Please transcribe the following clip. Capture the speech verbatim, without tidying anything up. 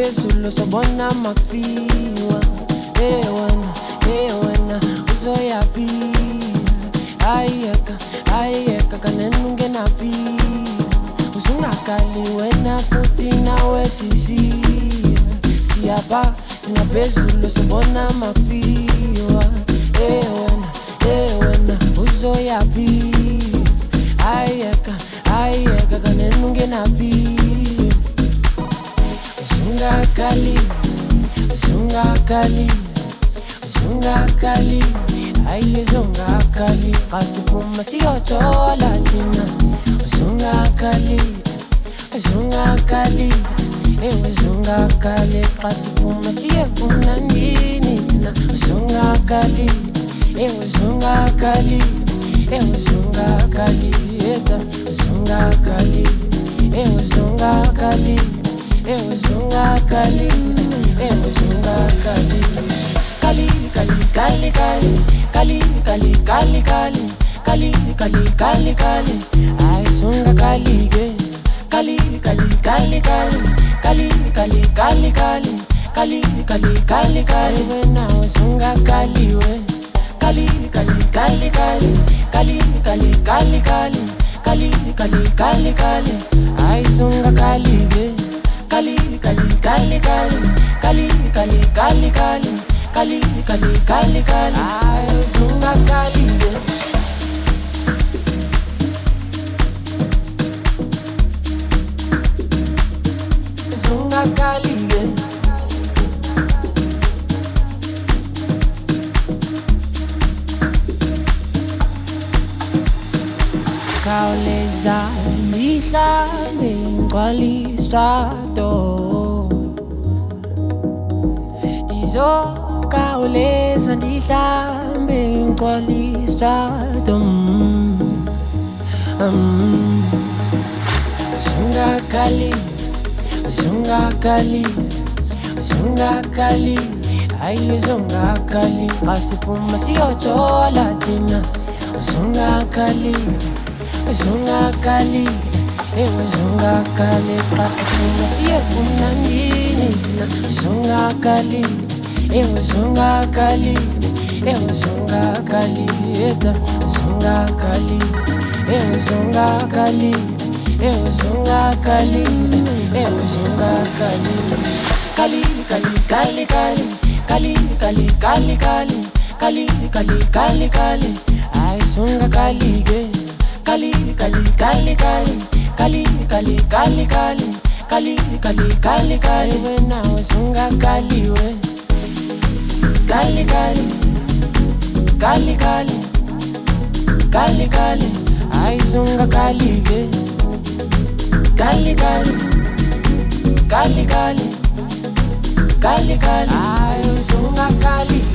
phezulu sobona makufiwa. Hey wena, hey wena, uzoyaphi? Ayeka, ayeka kanenu ngenaphi? Uzungakali wena futhi nawe sisi. Siyapha, singaphezulu sobona makufiwa. Hey wena, hey wena, uzoyaphi? Ayeka, ayeka kanenu ngenaphi? Uzungakali, uzungakali, uzungakali, ayi uzungakali, qasiphuma siyojola thina. Uzungakali, uzungakali, eh uzungakali, qasiphuma siyefuna nini thina. Uzungakali, eh uzungakali, eh uzungakali, eta uzungakali, eh uzungakali. Eh uzungakali, eh uzungakali, kali kali kali kali, kali kali kali kali, kali kali kali kali, ay uzungakali ke, kali kali kali kali, kali kali kali kali, kali kali kali kali, wena uzungakali we, kali kali kali kali, kali kali kali kali, kali kali kali kali, ay uzungakali ke. Kali kali kali kali, kali kali kali kali, kali kali kali kali, ay uzungakali ke. Uzungakali ke. Khawuleza mihlambe ngqwalistrato Dizokhawuleza ndihlambe ngqwalistrato Uzungakali, uzungakali, uzungakali, ayi uzungakali, qasiphuma siyojola thina. Uzungakali, uzungakali, eh uzungakali, qasiphuma siyefuna nini thina. Uzungakali, eh uzungakali, eh uzungakali, eta uzungakali, eh uzungakali, eh uzungakali, eh uzungakali, kali kali kali kali, kali kali kali kali, kali kali kali kali, ay uzungakali ke. Kali kali kali kali, kali kali kali kali, kali kali kali kali, wena uzungakali we. Kali kali, kali kali, kali kali, ay uzungakali ke. Kali kali, kali kali, kali kali, ay uzungakali.